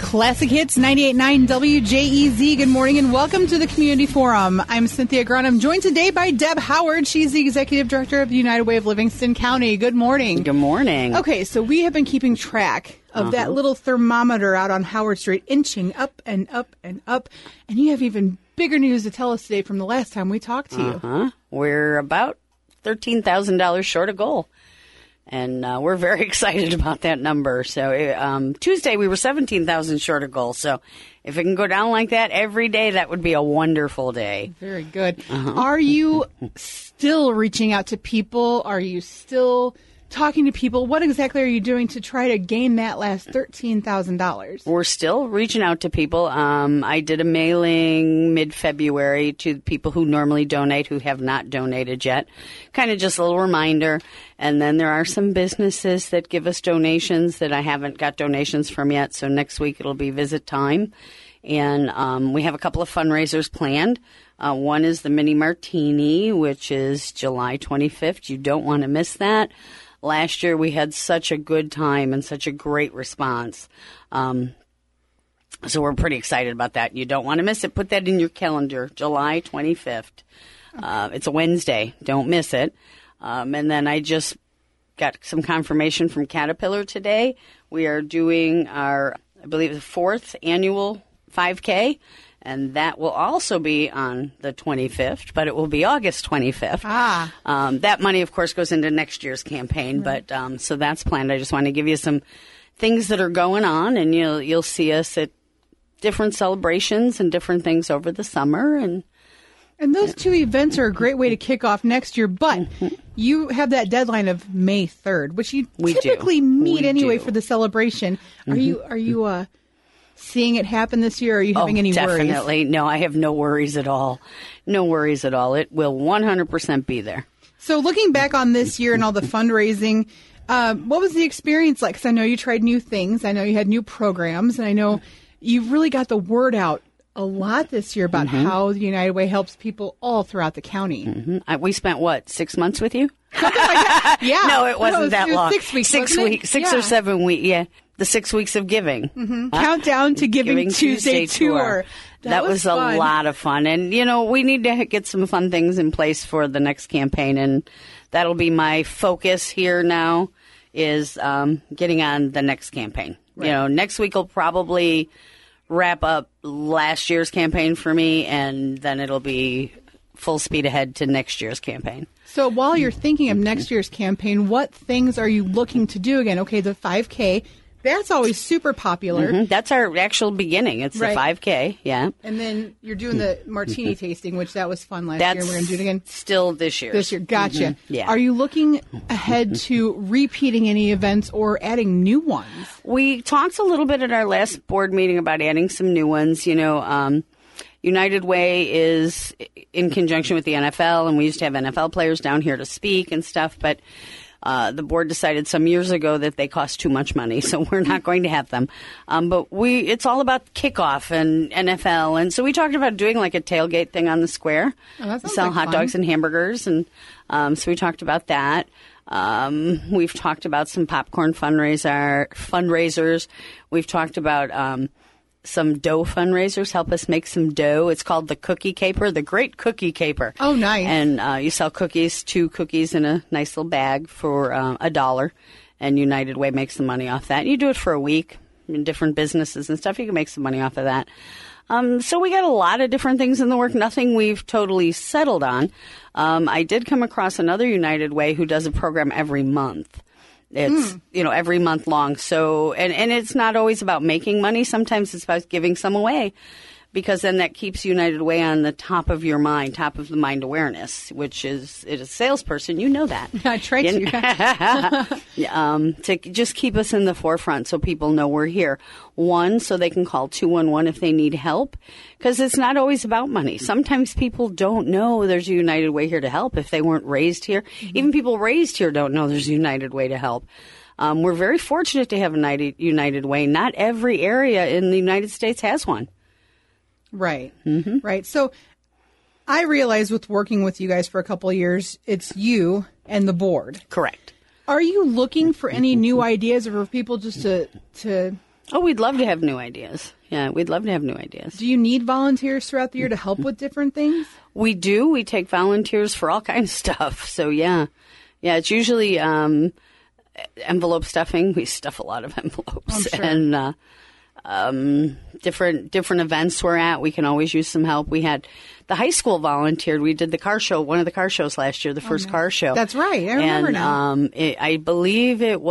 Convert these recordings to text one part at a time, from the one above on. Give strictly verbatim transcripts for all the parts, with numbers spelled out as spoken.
Classic Hits ninety-eight point nine W J E Z. Good morning and welcome to the Community Forum. I'm Cynthia Grunham, joined today by Deb Howard. She's the Executive Director of the United Way of Livingston County. Good morning. Good morning. Okay, so we have been keeping track of uh-huh. that little thermometer out on Howard Street, inching up and up and up. And you have even bigger news to tell us today from the last time we talked to uh-huh. you. We're about thirteen thousand dollars short of goal. And uh, we're very excited about that number. So um, Tuesday we were seventeen thousand short of goal. So if it can go down like that every day, that would be a wonderful day. Very good. Uh-huh. Are you still reaching out to people? Are you still talking to people? What exactly are you doing to try to gain that last thirteen thousand dollars? We're still reaching out to people. Um, I did a mailing mid-February to people who normally donate who have not donated yet. Kind of just a little reminder. And then there are some businesses that give us donations that I haven't got donations from yet. So next week it'll be visit time. And um, we have a couple of fundraisers planned. Uh, one is the Mini Martini, which is July twenty-fifth. You don't want to miss that. Last year we had such a good time and such a great response. Um, so we're pretty excited about that. You don't want to miss it. Put that in your calendar, July twenty-fifth. Uh, it's a Wednesday. Don't miss it. Um, and then I just got some confirmation from Caterpillar today. We are doing our, I believe, the fourth annual five K. And that will also be on the twenty-fifth, but it will be August twenty-fifth. Ah. Um, that money, of course, goes into next year's campaign, right. but um, so that's planned. I just want to give you some things that are going on, and you'll you'll see us at different celebrations and different things over the summer. And and those two events are a great way to kick off next year, but mm-hmm. you have that deadline of May third, which you we typically do. meet we anyway do. for the celebration. Are Mm-hmm. you are you uh seeing it happen this year? Or are you having oh, any definitely. worries? Definitely. No, I have no worries at all. No worries at all. It will one hundred percent be there. So looking back on this year and all the fundraising, uh, what was the experience like? Because I know you tried new things. I know you had new programs. And I know you really got the word out a lot this year about mm-hmm. how the United Way helps people all throughout the county. Mm-hmm. I, we spent, what, six months with you? Something like that. Yeah. No, it wasn't no, it was, that it was long. Six weeks, Six wasn't weeks. it? Six yeah. or seven weeks, yeah. The six weeks of giving. Mm-hmm. Huh? Countdown to Giving, Giving Tuesday, Tuesday tour. tour. That, that was, was a fun. lot of fun. And, you know, we need to get some fun things in place for the next campaign. And that'll be my focus here now is um, getting on the next campaign. Right. You know, next week will probably wrap up last year's campaign for me, and then it'll be full speed ahead to next year's campaign. So while you're thinking of next year's campaign, what things are you looking to do again? Okay, the five K, that's always super popular. Mm-hmm. That's our actual beginning. It's right. the five K, yeah. And then you're doing the martini tasting, which that was fun last that's year. We're going to do it again. Still this year. This year, gotcha. Mm-hmm. Yeah. Are you looking ahead to repeating any events or adding new ones? We talked a little bit at our last board meeting about adding some new ones. You know, um, United Way is in conjunction with the N F L, and we used to have N F L players down here to speak and stuff, but uh, the board decided some years ago that they cost too much money, so we're not going to have them. Um, but we, it's all about kickoff and N F L, and so we talked about doing like a tailgate thing on the square, oh, that sounds sell like hot fun. dogs and hamburgers, and um, so we talked about that. Um, we've talked about some popcorn fundraiser fundraisers. We've talked about um, some dough fundraisers. Help us make some dough. It's called the Cookie Caper, the Great Cookie Caper. Oh, nice. And uh, you sell cookies, two cookies in a nice little bag for uh, a dollar. And United Way makes the money off that. And you do it for a week in different businesses and stuff. You can make some money off of that. Um, so we got a lot of different things in the work, nothing we've totally settled on. Um, I did come across another United Way who does a program every month. It's, mm. you know, every month long. So, and, and it's not always about making money. Sometimes it's about giving some away, because then that keeps United Way on the top of your mind, top of the mind awareness, which is, as a salesperson, you know that. I try to. um, to just keep us in the forefront so people know we're here. One, so they can call two one one if they need help, because it's not always about money. Sometimes people don't know there's a United Way here to help if they weren't raised here. Mm-hmm. Even people raised here don't know there's a United Way to help. Um, we're very fortunate to have a United Way. Not every area in the United States has one. Right. Mm-hmm. Right. So I realize with working with you guys for a couple of years, it's you and the board. Correct. Are you looking for any new ideas or for people just to to Oh, we'd love to have new ideas. Yeah, we'd love to have new ideas. Do you need volunteers throughout the year to help with different things? We do. We take volunteers for all kinds of stuff. So, yeah. Yeah, it's usually um, envelope stuffing. We stuff a lot of envelopes. I'm sure. And uh, um, different different events we're at, we can always use some help. We had the high school volunteered. We did the car show, one of the car shows last year, the first nice. car show. That's right. I remember and, now. Um, it, I believe it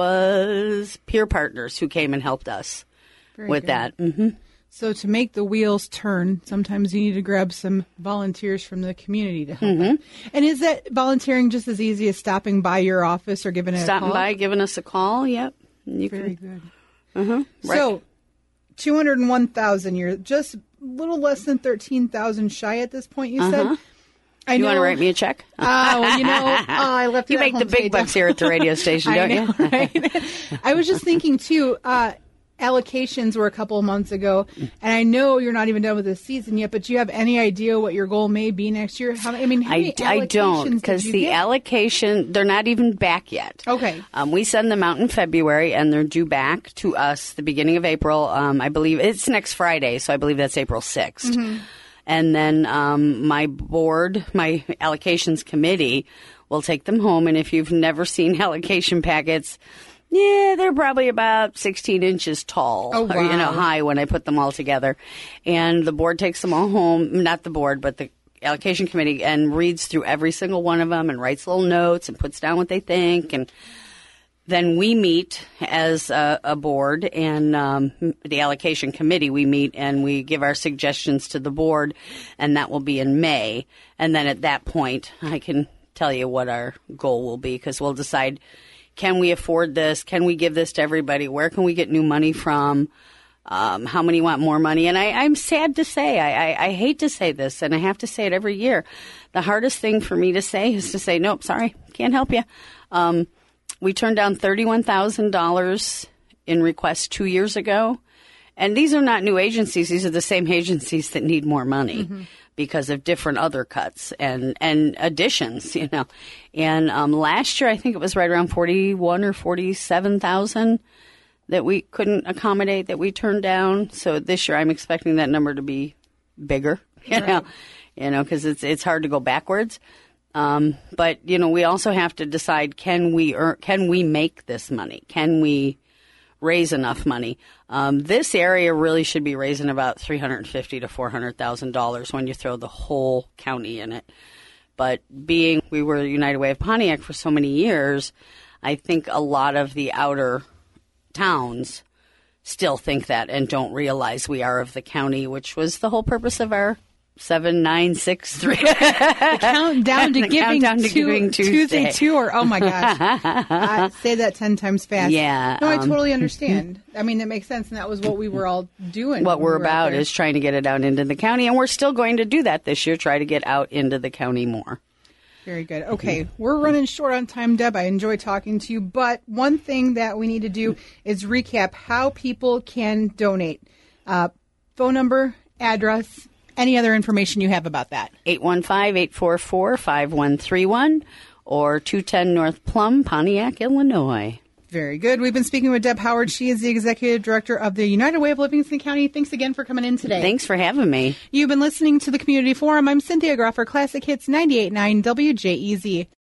was Peer Partners who came and helped us Very with good. that. Mm-hmm. So to make the wheels turn, sometimes you need to grab some volunteers from the community to help. Mm-hmm. And is that volunteering just as easy as stopping by your office or giving it Stopping a call? by, giving us a call. Yep. You Very can, good. uh-huh. Right. So two hundred one thousand, you're just a little less than thirteen thousand shy at this point, you Uh-huh. said? I you know, want to write me a check? Oh, you know, oh, I left it You at make home the big today, bucks here at the radio station, I don't know, you? Right? I was just thinking, too, uh, allocations were a couple of months ago, and I know you're not even done with the season yet, but do you have any idea what your goal may be next year? How, I mean, how many I, I don't, allocations because did you the get? allocation, they're not even back yet. Okay. Um, we send them out in February, and they're due back to us the beginning of April. Um, I believe it's next Friday, so I believe that's April sixth. Mm-hmm. And then um, my board, my allocations committee, will take them home. And if you've never seen allocation packets, yeah, they're probably about sixteen inches tall, Oh, or, you know, wow. high when I put them all together. And the board takes them all home, not the board, but the allocation committee, and reads through every single one of them and writes little notes and puts down what they think. And then we meet as a, a board, and um, the allocation committee, we meet and we give our suggestions to the board, and that will be in May. And then at that point, I can tell you what our goal will be, because we'll decide, can we afford this? Can we give this to everybody? Where can we get new money from? Um, how many want more money? And I, I'm sad to say, I, I, I hate to say this, and I have to say it every year. The hardest thing for me to say is to say, nope, sorry, can't help you. Um, we turned down thirty-one thousand dollars in requests two years ago. And these are not new agencies. These are the same agencies that need more money. Mm-hmm. Because of different other cuts and, and additions, you know. And um, last year, I think it was right around forty-one or forty-seven thousand that we couldn't accommodate, that we turned down. So this year, I'm expecting that number to be bigger, you right. know, you know, because it's it's hard to go backwards. Um, but you know, we also have to decide: can we earn, can we make this money? Can we raise enough money? Um, this area really should be raising about three hundred fifty to four hundred thousand dollars when you throw the whole county in it. But being we were United Way of Pontiac for so many years, I think a lot of the outer towns still think that and don't realize we are of the county, which was the whole purpose of our seven, nine, six, three. The countdown to The giving, countdown to to Giving Tuesday. Tuesday tour. Oh my gosh. uh, say that ten times fast. Yeah, No, I um, totally understand. I mean, it makes sense. And that was what we were all doing. What when we're we were out about there. is trying to get it out into the county, and we're still going to do that this year, try to get out into the county more. Very good. Okay, we're running short on time, Deb. I enjoy talking to you, but one thing that we need to do is recap how people can donate. Uh, phone number, address, any other information you have about that. eight one five, eight four four, five one three one or two ten North Plum, Pontiac, Illinois. Very good. We've been speaking with Deb Howard. She is the Executive Director of the United Way of Livingston County. Thanks again for coming in today. Thanks for having me. You've been listening to the Community Forum. I'm Cynthia Groffer, Classic Hits ninety-eight point nine W J E Z.